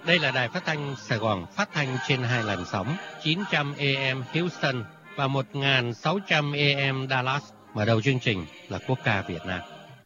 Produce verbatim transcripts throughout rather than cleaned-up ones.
Đây là đài phát thanh Sài Gòn, phát thanh trên hai làn sóng chín trăm A M Houston và một nghìn sáu trăm A M Dallas. Mở đầu chương trình là quốc ca Việt Nam.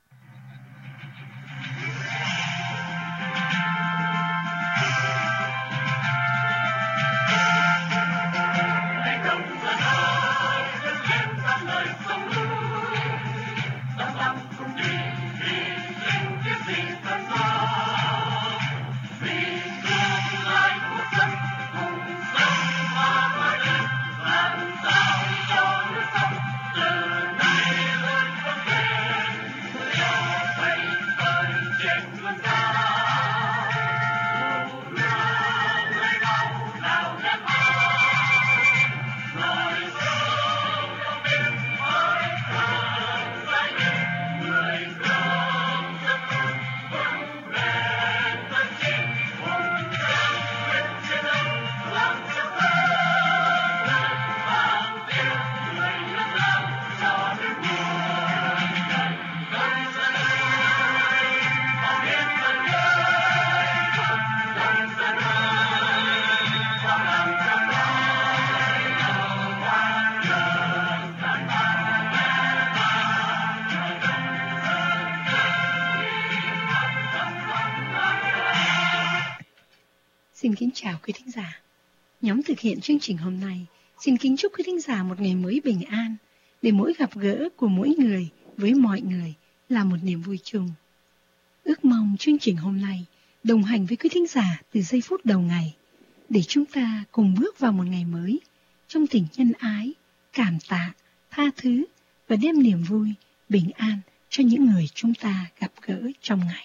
Xin kính chào quý thính giả. Nhóm thực hiện chương trình hôm nay xin kính chúc quý thính giả một ngày mới bình an, để mỗi gặp gỡ của mỗi người với mọi người là một niềm vui chung. Ước mong chương trình hôm nay đồng hành với quý thính giả từ giây phút đầu ngày, để chúng ta cùng bước vào một ngày mới trong tình nhân ái, cảm tạ, tha thứ và đem niềm vui, bình an cho những người chúng ta gặp gỡ trong ngày.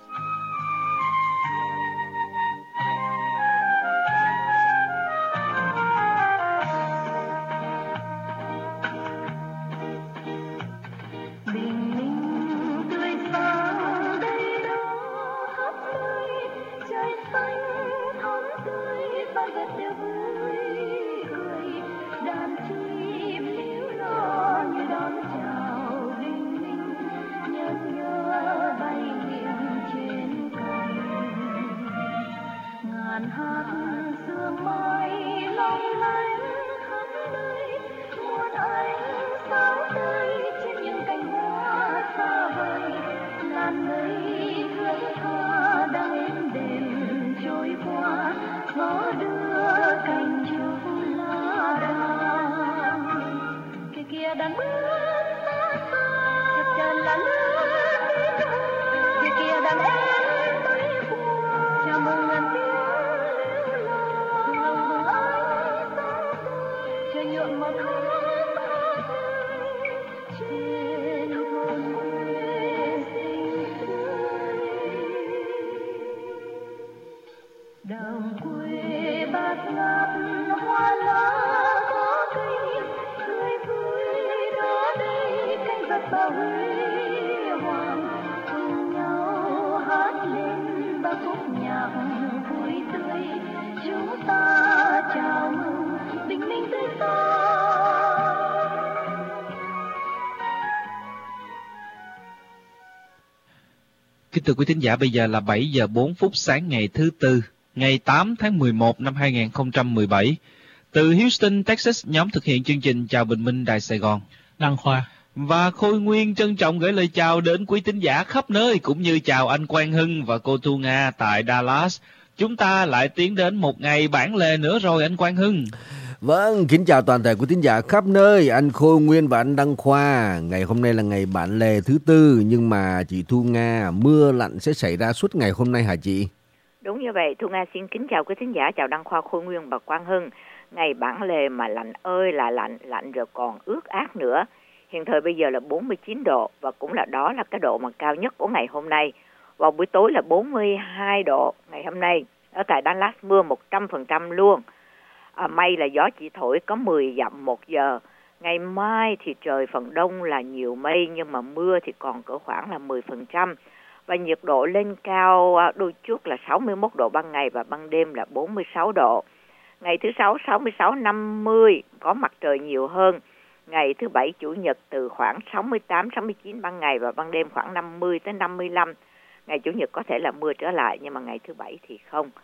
Kính thưa quý thính giả, bây giờ là bảy giờ bốn phút sáng ngày thứ Tư, ngày tám tháng mười một năm hai nghìn không trăm mười bảy. Từ Houston, Texas, nhóm thực hiện chương trình Chào Bình Minh Đài Sài Gòn, Đăng Khoa và Khôi Nguyên trân trọng gửi lời chào đến quý thính giả khắp nơi, cũng như chào anh Quang Hưng và cô Thu Nga tại Dallas. Chúng ta lại tiến đến một ngày bản lề nữa rồi anh Quang Hưng. Vâng, kính chào toàn thể quý thính giả khắp nơi, anh Khôi Nguyên và anh Đăng Khoa. Ngày hôm nay là ngày bản lề thứ Tư, nhưng mà chị Thu Nga, mưa lạnh sẽ xảy ra suốt ngày hôm nay hả chị? Đúng như vậy, Thu Nga xin kính chào quý thính giả, chào Đăng Khoa, Khôi Nguyên và Quang Hưng. Ngày bản lề mà lạnh ơi là lạnh, lạnh rồi còn ướt át nữa. Hiện thời bây giờ là bốn mươi chín độ và cũng là đó là cái độ mà cao nhất của ngày hôm nay. Vào buổi tối là bốn mươi hai độ ngày hôm nay. Ở tại Dallas mưa một trăm phần trăm luôn. À, may là gió chỉ thổi có mười dặm một giờ. Ngày mai thì trời phần đông là nhiều mây, nhưng mà mưa thì còn cỡ khoảng là mười phần trăm. Và nhiệt độ lên cao đôi chút là sáu mươi mốt độ ban ngày và ban đêm là bốn mươi sáu độ. Ngày thứ sáu sáu mươi sáu năm mươi có mặt trời nhiều hơn. Ngày thứ bảy chủ nhật từ khoảng sáu mươi tám sáu mươi chín ban ngày và ban đêm khoảng năm mươi tới năm mươi lăm. Ngày chủ nhật có thể là mưa trở lại, nhưng mà ngày thứ bảy thì không.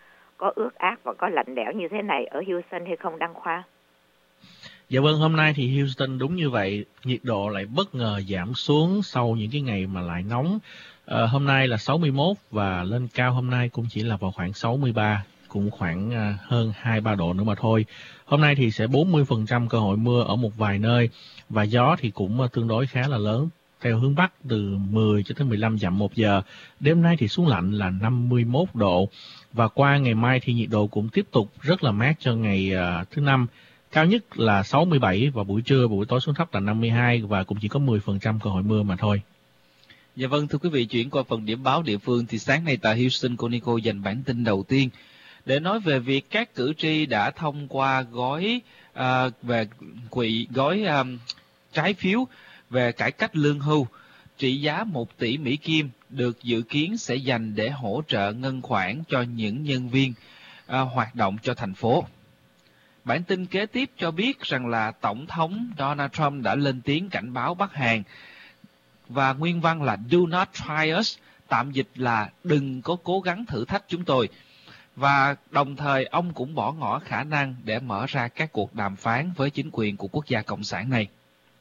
có ướt át và có lạnh lẽo như thế này ở Houston hay không, Đăng Khoa? Dạ vâng, hôm nay thì Houston đúng như vậy, nhiệt độ lại bất ngờ giảm xuống sau những cái ngày mà lại nóng. À, hôm nay là sáu mươi mốt và lên cao hôm nay cũng chỉ là vào khoảng sáu mươi ba, cũng khoảng uh, hơn hai ba độ nữa mà thôi. Hôm nay thì sẽ bốn mươi phần trăm cơ hội mưa ở một vài nơi và gió thì cũng uh, tương đối khá là lớn theo hướng Bắc từ mười cho tới mười lăm dặm một giờ. Đêm nay thì xuống lạnh là năm mươi mốt độ và qua ngày mai thì nhiệt độ cũng tiếp tục rất là mát cho ngày uh, thứ năm. Cao nhất là sáu mươi bảy và buổi trưa và buổi tối xuống thấp là năm mươi hai và cũng chỉ có mười phần trăm cơ hội mưa mà thôi. Dạ vâng, thưa quý vị, chuyển qua phần điểm báo địa phương thì sáng nay tại Houston, Conico dành bản tin đầu tiên để nói về việc các cử tri đã thông qua gói uh, về quỹ gói um, trái phiếu về cải cách lương hưu trị giá một tỷ Mỹ Kim được dự kiến sẽ dành để hỗ trợ ngân khoản cho những nhân viên uh, hoạt động cho thành phố. Bản tin kế tiếp cho biết rằng là Tổng thống Donald Trump đã lên tiếng cảnh báo Bắc Hàn và nguyên văn là Do not try us, tạm dịch là đừng có cố gắng thử thách chúng tôi. Và đồng thời ông cũng bỏ ngỏ khả năng để mở ra các cuộc đàm phán với chính quyền của quốc gia cộng sản này.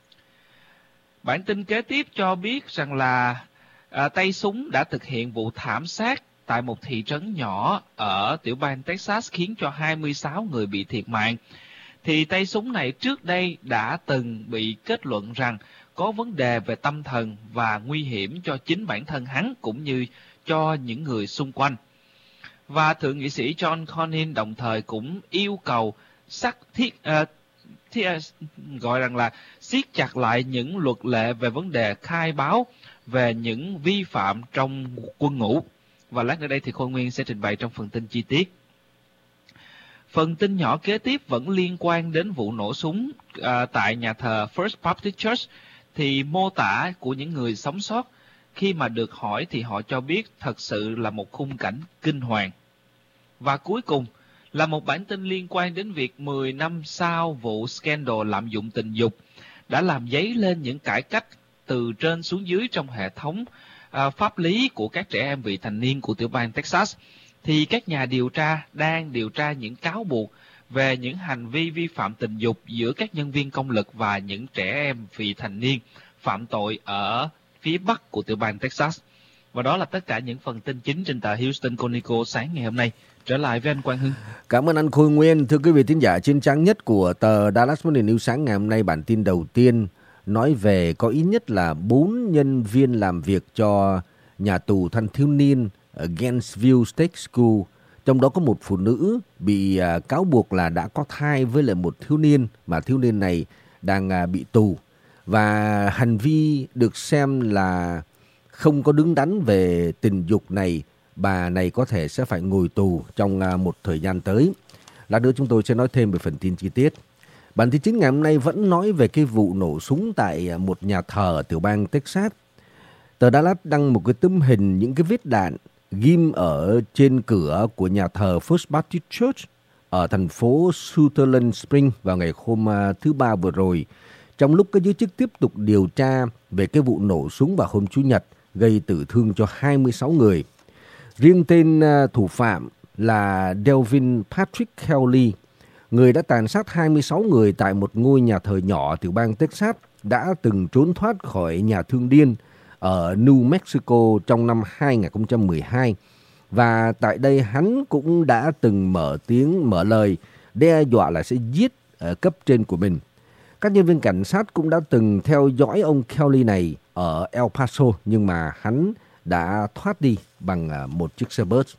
Bản tin kế tiếp cho biết rằng là à, tay súng đã thực hiện vụ thảm sát tại một thị trấn nhỏ ở tiểu bang Texas khiến cho hai mươi sáu người bị thiệt mạng. Thì tay súng này trước đây đã từng bị kết luận rằng có vấn đề về tâm thần và nguy hiểm cho chính bản thân hắn cũng như cho những người xung quanh. Và Thượng nghị sĩ John Cornyn đồng thời cũng yêu cầu sắc thiết, uh, thiết uh, gọi rằng là siết chặt lại những luật lệ về vấn đề khai báo về những vi phạm trong quân ngũ. Và lát nữa đây thì Khôi Nguyên sẽ trình bày trong phần tin chi tiết. Phần tin nhỏ kế tiếp vẫn liên quan đến vụ nổ súng uh, tại nhà thờ First Baptist Church. Thì mô tả của những người sống sót khi mà được hỏi thì họ cho biết thật sự là một khung cảnh kinh hoàng. Và cuối cùng là một bản tin liên quan đến việc mười năm sau vụ scandal lạm dụng tình dục đã làm dấy lên những cải cách từ trên xuống dưới trong hệ thống uh, pháp lý của các trẻ em vị thành niên của tiểu bang Texas. Thì các nhà điều tra đang điều tra những cáo buộc về những hành vi vi phạm tình dục giữa các nhân viên công lực và những trẻ em vị thành niên phạm tội ở phía bắc của tiểu bang Texas. Và đó là tất cả những phần tin chính trên tờ Houston Chronicle sáng ngày hôm nay. Trở lại với anh Quang Hưng. Cảm ơn anh Khôi Nguyên. Thưa quý vị thính giả, trên trang nhất của tờ Dallas Morning News sáng ngày hôm nay, bản tin đầu tiên nói về có ít nhất là bốn nhân viên làm việc cho nhà tù thanh thiếu niên ở Gainesville State School. Trong đó có một phụ nữ bị uh, cáo buộc là đã có thai với lại một thiếu niên mà thiếu niên này đang uh, bị tù. Và hành vi được xem là không có đứng đắn về tình dục này, bà này có thể sẽ phải ngồi tù trong uh, một thời gian tới. Lát nữa chúng tôi sẽ nói thêm về phần tin chi tiết. Bản tin chính ngày hôm nay vẫn nói về cái vụ nổ súng tại uh, một nhà thờ ở tiểu bang Texas. Tờ Dallas đăng một cái tấm hình những cái vết đạn ghim ở trên cửa của nhà thờ First Baptist Church ở thành phố Sutherland Springs vào ngày hôm thứ Ba vừa rồi, trong lúc các giới chức tiếp tục điều tra về cái vụ nổ súng vào hôm Chủ nhật gây tử thương cho hai mươi sáu người. Riêng tên thủ phạm là Delvin Patrick Kelly, người đã tàn sát hai mươi sáu người tại một ngôi nhà thờ nhỏ tiểu bang Texas, đã từng trốn thoát khỏi nhà thương điên ở New Mexico trong năm hai không một hai. Và tại đây hắn cũng đã từng mở tiếng, mở lời đe dọa là sẽ giết ở cấp trên của mình. Các nhân viên cảnh sát cũng đã từng theo dõi ông Kelly này ở El Paso, nhưng mà hắn đã thoát đi bằng một chiếc xe bus.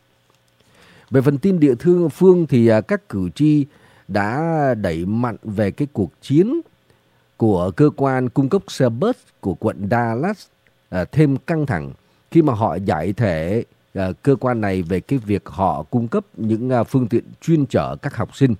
Về phần tin địa phương thì các cử tri đã đẩy mạnh về cái cuộc chiến của cơ quan cung cấp xe bus của quận Dallas À, thêm căng thẳng khi mà họ giải thể à, cơ quan này về cái việc họ cung cấp những à, phương tiện chuyên chở các học sinh.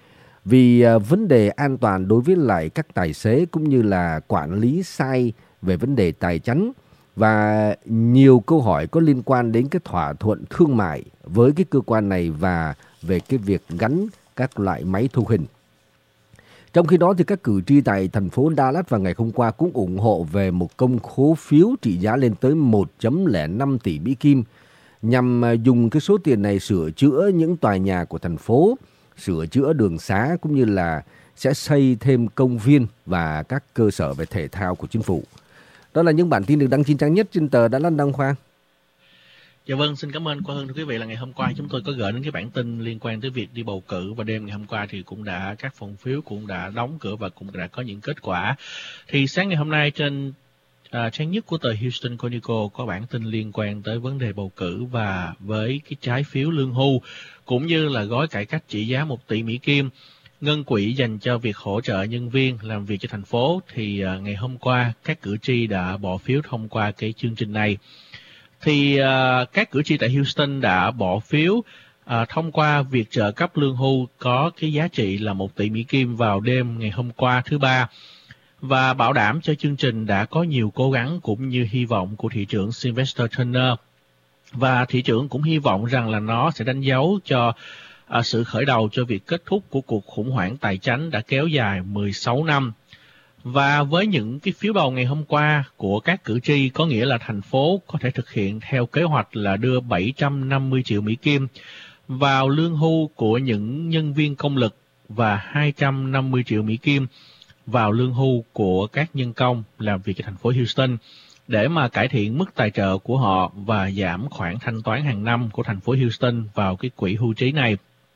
Vì à, vấn đề an toàn đối với lại các tài xế cũng như là quản lý sai về vấn đề tài chánh và nhiều câu hỏi có liên quan đến cái thỏa thuận thương mại với cái cơ quan này và về cái việc gắn các loại máy thu hình. Trong khi đó thì các cử tri tại thành phố Dallas vào ngày hôm qua cũng ủng hộ về một công khố phiếu trị giá lên tới một phẩy không năm tỷ Mỹ Kim nhằm dùng cái số tiền này sửa chữa những tòa nhà của thành phố, sửa chữa đường xá cũng như là sẽ xây thêm công viên và các cơ sở về thể thao của chính phủ. Đó là những bản tin được đăng trên trang nhất trên tờ Đà Lạt Đăng Khoa. Dạ vâng, xin cảm ơn Quang Hưng. Thưa quý vị, là ngày hôm qua chúng tôi có gửi đến cái bản tin liên quan tới việc đi bầu cử, và đêm ngày hôm qua thì cũng đã các phòng phiếu cũng đã đóng cửa và cũng đã có những kết quả. Thì sáng ngày hôm nay trên à, trang nhất của tờ Houston Chronicle có bản tin liên quan tới vấn đề bầu cử và với cái trái phiếu lương hưu cũng như là gói cải cách trị giá một tỷ Mỹ Kim, ngân quỹ dành cho việc hỗ trợ nhân viên làm việc cho thành phố. Thì à, ngày hôm qua các cử tri đã bỏ phiếu thông qua cái chương trình này. Thì uh, các cử tri tại Houston đã bỏ phiếu uh, thông qua việc trợ cấp lương hưu có cái giá trị là một tỷ Mỹ Kim vào đêm ngày hôm qua thứ Ba, và bảo đảm cho chương trình đã có nhiều cố gắng cũng như hy vọng của thị trưởng Sylvester Turner. Và thị trưởng cũng hy vọng rằng là nó sẽ đánh dấu cho uh, sự khởi đầu cho việc kết thúc của cuộc khủng hoảng tài chính đã kéo dài mười sáu năm. Và với những cái phiếu bầu ngày hôm qua của các cử tri, có nghĩa là thành phố có thể thực hiện theo kế hoạch là đưa bảy trăm năm mươi triệu Mỹ Kim vào lương hưu của những nhân viên công lực và hai trăm năm mươi triệu Mỹ Kim vào lương hưu của các nhân công làm việc cho thành phố Houston để mà cải thiện mức tài trợ của họ và giảm khoản thanh toán hàng năm của thành phố Houston vào cái quỹ hưu trí này.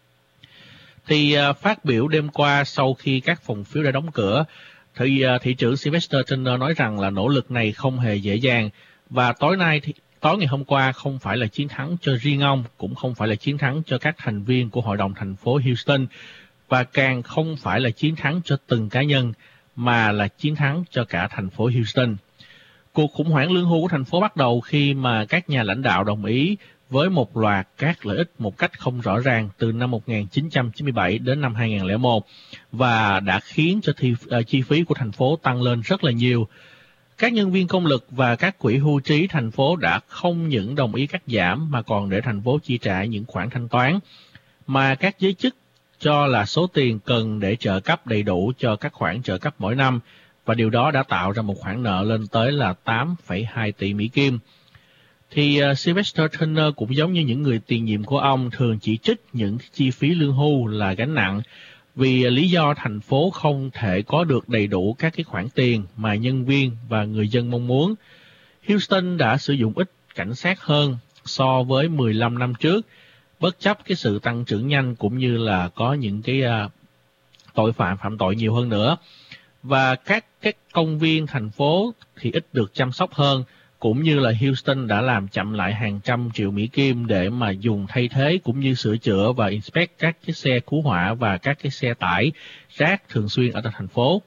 Thì uh, phát biểu đêm qua sau khi các phòng phiếu đã đóng cửa, Thì uh, thị trưởng Sylvester Turner nói rằng là nỗ lực này không hề dễ dàng, và tối nay thì, tối ngày hôm qua không phải là chiến thắng cho riêng ông, cũng không phải là chiến thắng cho các thành viên của hội đồng thành phố Houston, và càng không phải là chiến thắng cho từng cá nhân, mà là chiến thắng cho cả thành phố Houston. Cuộc khủng hoảng lương hưu của thành phố bắt đầu khi mà các nhà lãnh đạo đồng ý với một loạt các lợi ích một cách không rõ ràng từ năm một nghìn chín trăm chín mươi bảy đến năm hai nghìn không trăm lẻ một, và đã khiến cho thi, uh, chi phí của thành phố tăng lên rất là nhiều. Các nhân viên công lực và các quỹ hưu trí thành phố đã không những đồng ý cắt giảm mà còn để thành phố chi trả những khoản thanh toán mà các giới chức cho là số tiền cần để trợ cấp đầy đủ cho các khoản trợ cấp mỗi năm, và điều đó đã tạo ra một khoản nợ lên tới là tám phẩy hai tỷ Mỹ Kim. Thì uh, Sylvester Turner cũng giống như những người tiền nhiệm của ông thường chỉ trích những chi phí lương hưu là gánh nặng, vì uh, lý do thành phố không thể có được đầy đủ các cái khoản tiền mà nhân viên và người dân mong muốn. Houston đã sử dụng ít cảnh sát hơn so với mười lăm năm trước, bất chấp cái sự tăng trưởng nhanh cũng như là có những cái uh, tội phạm phạm tội nhiều hơn nữa. Và các các công viên thành phố thì ít được chăm sóc hơn, cũng như là Houston đã làm chậm lại hàng trăm triệu Mỹ Kim để mà dùng thay thế cũng như sửa chữa và inspect các cái xe cứu hỏa và các cái xe tải rác thường xuyên ở tại thành phố.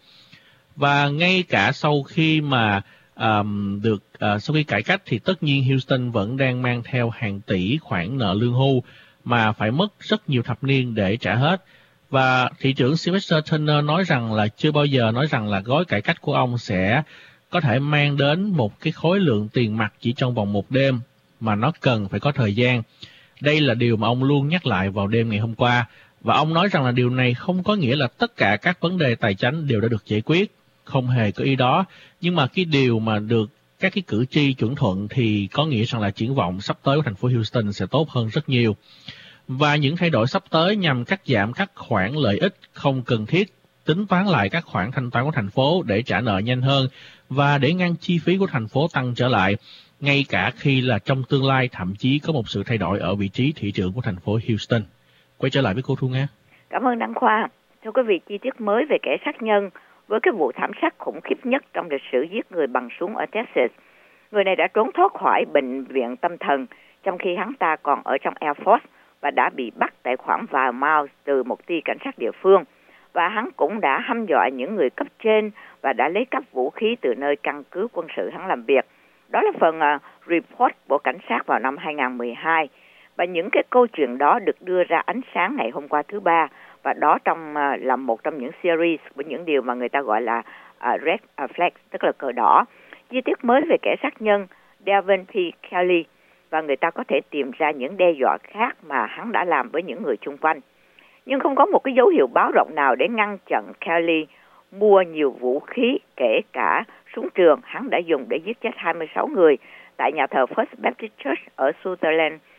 Và ngay cả sau khi mà um, được uh, sau khi cải cách thì tất nhiên Houston vẫn đang mang theo hàng tỷ khoản nợ lương hưu mà phải mất rất nhiều thập niên để trả hết. Và thị trưởng Sylvester Turner nói rằng là chưa bao giờ nói rằng là gói cải cách của ông sẽ có thể mang đến một cái khối lượng tiền mặt chỉ trong vòng một đêm, mà nó cần phải có thời gian. Đây là điều mà ông luôn nhắc lại vào đêm ngày hôm qua, và ông nói rằng là điều này không có nghĩa là tất cả các vấn đề tài chính đều đã được giải quyết, không hề có ý đó, nhưng mà cái điều mà được các cái cử tri chuẩn thuận thì có nghĩa rằng là triển vọng sắp tới của thành phố Houston sẽ tốt hơn rất nhiều. Và những thay đổi sắp tới nhằm cắt giảm các khoản lợi ích không cần thiết, tính toán lại các khoản thanh toán của thành phố để trả nợ nhanh hơn và để ngăn chi phí của thành phố tăng trở lại, ngay cả khi là trong tương lai thậm chí có một sự thay đổi ở vị trí thị trưởng của thành phố Houston. Quay trở lại với cô Thu Nga. Cảm ơn Đăng Khoa. Thưa quý vị, chi tiết mới về kẻ sát nhân với cái vụ thảm sát khủng khiếp nhất trong lịch sử giết người bằng súng ở Texas. Người này đã trốn thoát khỏi bệnh viện tâm thần trong khi hắn ta còn ở trong Air Force và đã bị bắt tại khoảng vài miles từ một ty cảnh sát địa phương. Và hắn cũng đã hăm dọa những người cấp trên và đã lấy cắp vũ khí từ nơi căn cứ quân sự hắn làm việc. Đó là phần uh, report của cảnh sát vào năm hai nghìn không trăm mười hai. Và những cái câu chuyện đó được đưa ra ánh sáng ngày hôm qua thứ Ba. Và đó trong uh, là một trong những series của những điều mà người ta gọi là uh, red uh, flag, tức là cờ đỏ. Chi tiết mới về kẻ sát nhân Devin P. Kelly, và người ta có thể tìm ra những đe dọa khác mà hắn đã làm với những người chung quanh. Nhưng không có một cái dấu hiệu báo động nào để ngăn chặn Kelly mua nhiều vũ khí, kể cả súng trường hắn đã dùng để giết chết hai mươi sáu người tại nhà thờ First Baptist Church ở Sutherland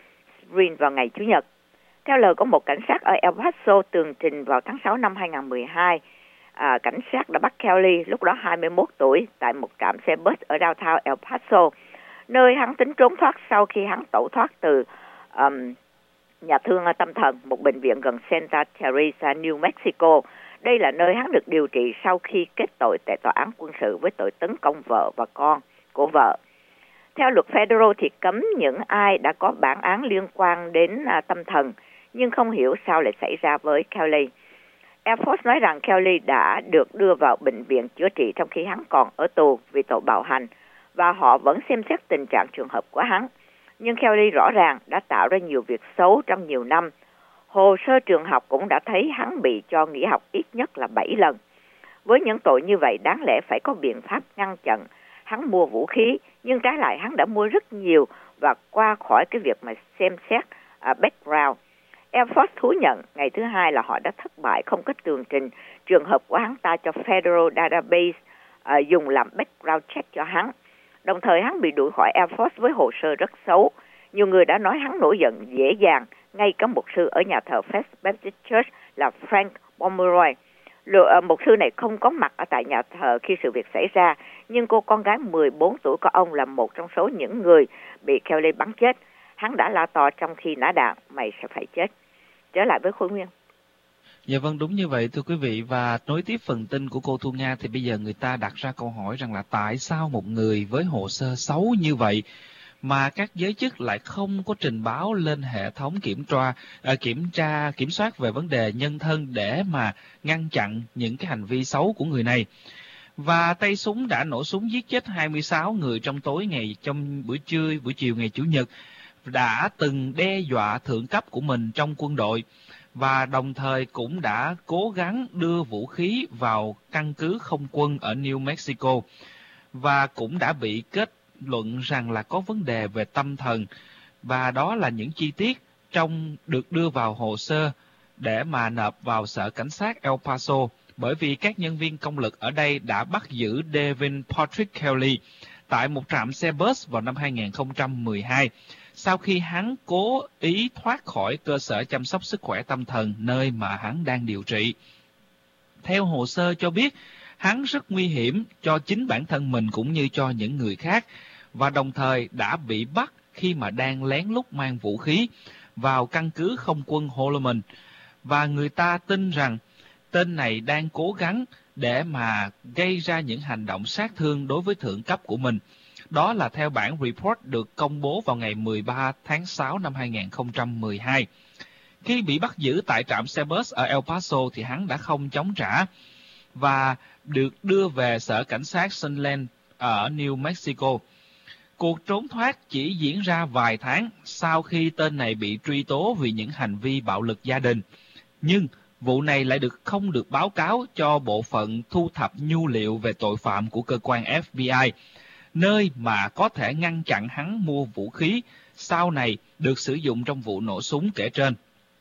Green vào ngày Chủ nhật. Theo lời của một cảnh sát ở El Paso tường trình vào tháng sáu năm hai không một hai, à, cảnh sát đã bắt Kelly, lúc đó hai mươi mốt tuổi, tại một trạm xe bus ở downtown El Paso, nơi hắn tính trốn thoát sau khi hắn tẩu thoát từ um, nhà thương tâm thần, một bệnh viện gần Santa Teresa, New Mexico. Đây là nơi hắn được điều trị sau khi kết tội tại tòa án quân sự với tội tấn công vợ và con của vợ. Theo luật federal thì cấm những ai đã có bản án liên quan đến à, tâm thần, nhưng không hiểu sao lại xảy ra với Kelly. Air Force nói rằng Kelly đã được đưa vào bệnh viện chữa trị trong khi hắn còn ở tù vì tội bạo hành, và họ vẫn xem xét tình trạng trường hợp của hắn. Nhưng Kelly rõ ràng đã tạo ra nhiều việc xấu trong nhiều năm. Hồ sơ trường học cũng đã thấy hắn bị cho nghỉ học ít nhất là bảy lần. Với những tội như vậy, đáng lẽ phải có biện pháp ngăn chặn hắn mua vũ khí, nhưng trái lại hắn đã mua rất nhiều và qua khỏi cái việc mà xem xét uh, background. Air Force thú nhận ngày thứ hai là họ đã thất bại không có tường trình trường hợp của hắn ta cho Federal Database uh, dùng làm background check cho hắn. Đồng thời hắn bị đuổi khỏi Air Force với hồ sơ rất xấu. Nhiều người đã nói hắn nổi giận dễ dàng, ngay cả mục sư ở nhà thờ First Baptist Church là Frank Pomeroy. Mục sư này không có mặt ở tại nhà thờ khi sự việc xảy ra, nhưng cô con gái mười bốn tuổi của ông là một trong số những người bị Kelly bắn chết. Hắn đã la to trong khi nã đạn, mày sẽ phải chết. Trở lại với Khôi Nguyên. Dạ vâng, đúng như vậy thưa quý vị. Và nối tiếp phần tin của cô Thu Nga thì bây giờ người ta đặt ra câu hỏi rằng là tại sao một người với hồ sơ xấu như vậy mà các giới chức lại không có trình báo lên hệ thống kiểm tra, à, kiểm tra, kiểm soát về vấn đề nhân thân để mà ngăn chặn những cái hành vi xấu của người này. Và tay súng đã nổ súng giết chết hai mươi sáu người trong tối ngày, trong buổi trưa, buổi chiều ngày Chủ nhật, đã từng đe dọa thượng cấp của mình trong quân đội, và đồng thời cũng đã cố gắng đưa vũ khí vào căn cứ không quân ở New Mexico, và cũng đã bị kết luận rằng là có vấn đề về tâm thần. Và đó là những chi tiết trong được đưa vào hồ sơ để mà nộp vào sở cảnh sát El Paso, bởi vì các nhân viên công lực ở đây đã bắt giữ Devin Patrick Kelly tại một trạm xe bus vào năm hai không một hai, sau khi hắn cố ý thoát khỏi cơ sở chăm sóc sức khỏe tâm thần nơi mà hắn đang điều trị. Theo hồ sơ cho biết, hắn rất nguy hiểm cho chính bản thân mình cũng như cho những người khác, và đồng thời đã bị bắt khi mà đang lén lút mang vũ khí vào căn cứ không quân Holloman. Và người ta tin rằng tên này đang cố gắng để mà gây ra những hành động sát thương đối với thượng cấp của mình. Đó là theo bản report được công bố vào ngày mười ba tháng sáu năm hai không một hai. Khi bị bắt giữ tại trạm xe bus ở El Paso thì hắn đã không chống trả và được đưa về sở cảnh sát Sunland ở New Mexico. Cuộc trốn thoát chỉ diễn ra vài tháng sau khi tên này bị truy tố vì những hành vi bạo lực gia đình. Nhưng vụ này lại được không được báo cáo cho bộ phận thu thập nhu liệu về tội phạm của cơ quan F B I, nơi mà có thể ngăn chặn hắn mua vũ khí sau này được sử dụng trong vụ nổ súng kể trên.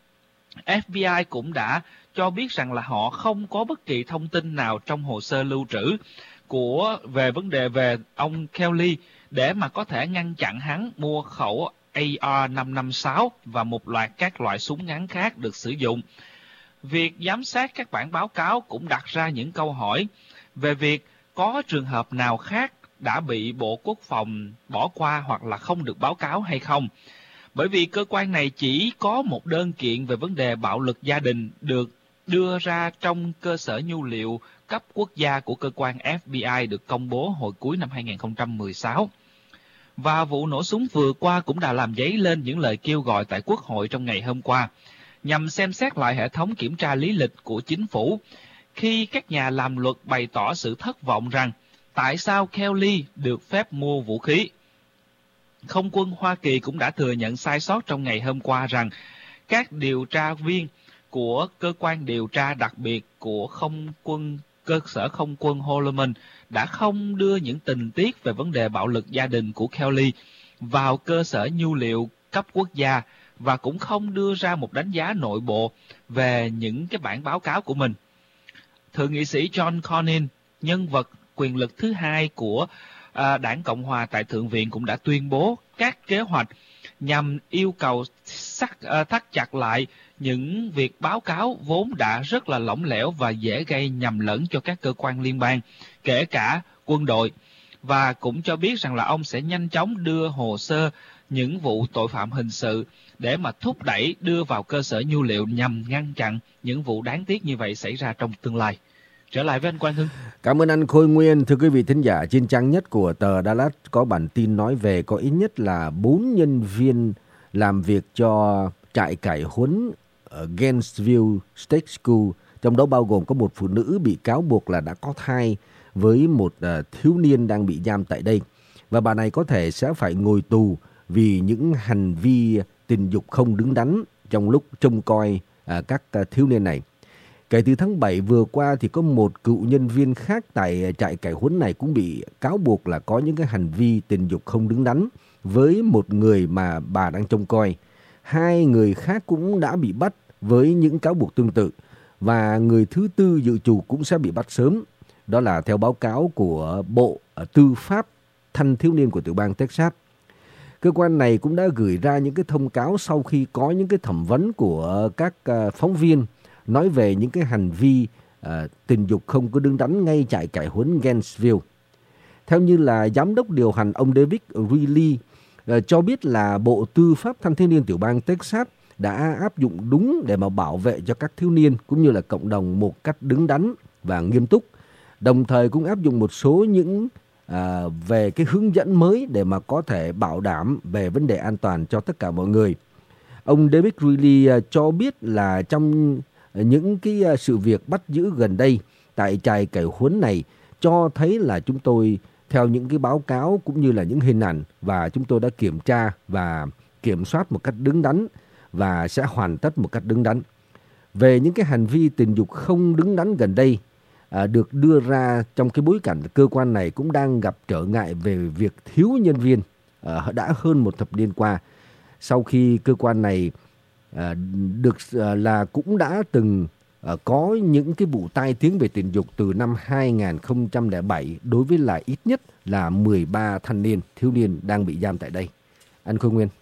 F B I cũng đã cho biết rằng là họ không có bất kỳ thông tin nào trong hồ sơ lưu trữ của về vấn đề về ông Kelly để mà có thể ngăn chặn hắn mua khẩu A R năm năm sáu và một loạt các loại súng ngắn khác được sử dụng. Việc giám sát các bản báo cáo cũng đặt ra những câu hỏi về việc có trường hợp nào khác đã bị Bộ Quốc phòng bỏ qua hoặc là không được báo cáo hay không. Bởi vì cơ quan này chỉ có một đơn kiện về vấn đề bạo lực gia đình được đưa ra trong cơ sở nhu liệu cấp quốc gia của cơ quan F B I được công bố hồi cuối năm hai không một sáu. Và vụ nổ súng vừa qua cũng đã làm dấy lên những lời kêu gọi tại Quốc hội trong ngày hôm qua, nhằm xem xét lại hệ thống kiểm tra lý lịch của chính phủ, khi các nhà làm luật bày tỏ sự thất vọng rằng tại sao Kelly được phép mua vũ khí. Không quân Hoa Kỳ cũng đã thừa nhận sai sót trong ngày hôm qua rằng các điều tra viên của cơ quan điều tra đặc biệt của không quân cơ sở không quân Holloman đã không đưa những tình tiết về vấn đề bạo lực gia đình của Kelly vào cơ sở nhu liệu cấp quốc gia, và cũng không đưa ra một đánh giá nội bộ về những cái bản báo cáo của mình. Thượng nghị sĩ John Cornyn, nhân vật quyền lực thứ hai của à, Đảng Cộng Hòa tại Thượng viện, cũng đã tuyên bố các kế hoạch nhằm yêu cầu sắc, uh, thắt chặt lại những việc báo cáo vốn đã rất là lỏng lẻo và dễ gây nhầm lẫn cho các cơ quan liên bang, kể cả quân đội. Và cũng cho biết rằng là ông sẽ nhanh chóng đưa hồ sơ những vụ tội phạm hình sự để mà thúc đẩy đưa vào cơ sở nhu liệu nhằm ngăn chặn những vụ đáng tiếc như vậy xảy ra trong tương lai. Trở lại với anh Quang Hưng. Cảm ơn anh Khôi Nguyên. Thưa quý vị thính giả, trên trang nhất của tờ Dallas có bản tin nói về có ít nhất là bốn nhân viên làm việc cho trại cải huấn ở Gainesville State School, trong đó bao gồm có một phụ nữ bị cáo buộc là đã có thai với một uh, thiếu niên đang bị giam tại đây. Và bà này có thể sẽ phải ngồi tù vì những hành vi tình dục không đứng đắn trong lúc trông coi uh, các uh, thiếu niên này. Kể từ tháng bảy vừa qua thì có một cựu nhân viên khác tại trại cải huấn này cũng bị cáo buộc là có những cái hành vi tình dục không đứng đắn với một người mà bà đang trông coi. Hai người khác cũng đã bị bắt với những cáo buộc tương tự và người thứ tư dự trù cũng sẽ bị bắt sớm. Đó là theo báo cáo của Bộ Tư pháp Thanh thiếu niên của tiểu bang Texas. Cơ quan này cũng đã gửi ra những cái thông cáo sau khi có những cái thẩm vấn của các phóng viên nói về những cái hành vi uh, tình dục không có đứng đắn ngay trại cải huấn Gainesville. Theo như là giám đốc điều hành ông David Riley uh, cho biết là Bộ Tư pháp Thanh thiếu niên tiểu bang Texas đã áp dụng đúng để mà bảo vệ cho các thiếu niên cũng như là cộng đồng một cách đứng đắn và nghiêm túc. Đồng thời cũng áp dụng một số những uh, về cái hướng dẫn mới để mà có thể bảo đảm về vấn đề an toàn cho tất cả mọi người. Ông David Riley uh, cho biết là trong những cái sự việc bắt giữ gần đây tại trại cải huấn này cho thấy là chúng tôi theo những cái báo cáo cũng như là những hình ảnh và chúng tôi đã kiểm tra và kiểm soát một cách đứng đắn và sẽ hoàn tất một cách đứng đắn. Về những cái hành vi tình dục không đứng đắn gần đây à, được đưa ra trong cái bối cảnh cơ quan này cũng đang gặp trở ngại về việc thiếu nhân viên à, đã hơn một thập niên qua, sau khi cơ quan này À, được à, là cũng đã từng à, có những cái vụ tai tiếng về tình dục từ năm hai không không bảy đối với lại ít nhất là mười ba thanh niên thiếu niên đang bị giam tại đây. Anh Khôi Nguyên.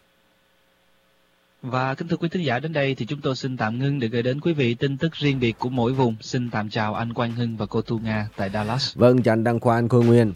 Và kính thưa quý thính giả, đến đây thì chúng tôi xin tạm ngưng để gửi đến quý vị tin tức riêng biệt của mỗi vùng. Xin tạm chào anh Quang Hưng và cô Thu Nga tại Dallas. Vâng, chào anh Đăng Khoa, anh Khôi Nguyên.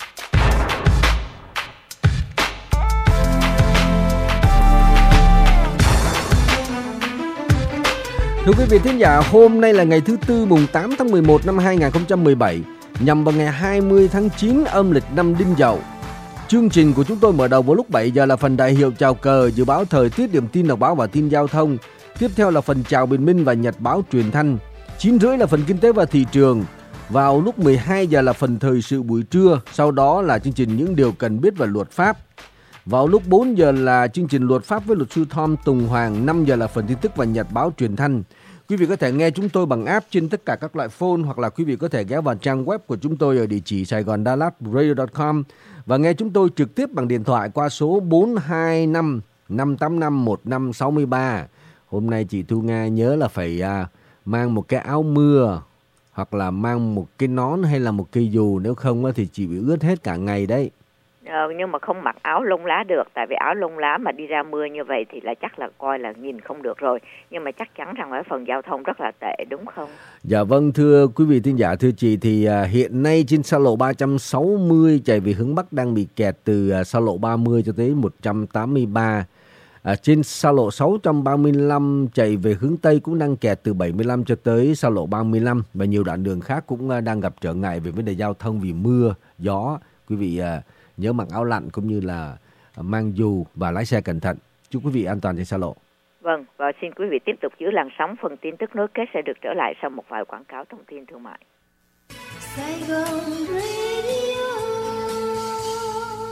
Thưa quý vị thính giả, hôm nay là ngày thứ Tư mùng tám tháng mười một năm hai không một bảy, nhằm vào ngày hai mươi tháng chín âm lịch năm Đinh Dậu. Chương trình của chúng tôi mở đầu vào lúc bảy giờ là phần đại hiệu chào cờ, dự báo thời tiết, điểm tin đọc báo và tin giao thông. Tiếp theo là phần chào bình minh và nhật báo truyền thanh. chín rưỡi là phần kinh tế và thị trường. Vào lúc mười hai giờ là phần thời sự buổi trưa, sau đó là chương trình những điều cần biết và luật pháp. Vào lúc bốn giờ là chương trình luật pháp với luật sư Tom Tùng Hoàng. năm giờ là phần tin tức và nhật báo truyền thanh. Quý vị có thể nghe chúng tôi bằng app trên tất cả các loại phone, hoặc là quý vị có thể ghé vào trang web của chúng tôi ở địa chỉ sài gòn dallas radio chấm com và nghe chúng tôi trực tiếp bằng điện thoại qua số bốn hai năm năm tám năm một năm sáu ba. Hôm nay chị Thu Nga nhớ là phải à, mang một cái áo mưa hoặc là mang một cái nón hay là một cây dù, nếu không thì chị bị ướt hết cả ngày đấy. Ờ, nhưng mà không mặc áo lông lá được, tại vì áo lông lá mà đi ra mưa như vậy thì là chắc là coi là nhìn không được rồi. Nhưng mà chắc chắn rằng ở phần giao thông rất là tệ, đúng không? Dạ vâng, thưa quý vị thính giả, thưa chị, thì à, hiện nay trên xa lộ ba trăm sáu mươi chạy về hướng Bắc đang bị kẹt từ à, xa lộ ba mươi cho tới một trăm tám mươi ba. À, trên xa lộ sáu trăm ba mươi lăm chạy về hướng Tây cũng đang kẹt từ bảy mươi lăm cho tới xa lộ ba mươi lăm, và nhiều đoạn đường khác cũng à, đang gặp trở ngại về vấn đề giao thông vì mưa, gió. Quý vị à, nhớ mặc áo lặn cũng như là mang dù và lái xe cẩn thận. Chúc quý vị an toàn trên xa lộ. Vâng, và xin quý vị tiếp tục giữ làn sóng. Phần tin tức nối kết sẽ được trở lại sau một vài quảng cáo thông tin thương mại. Sài Gòn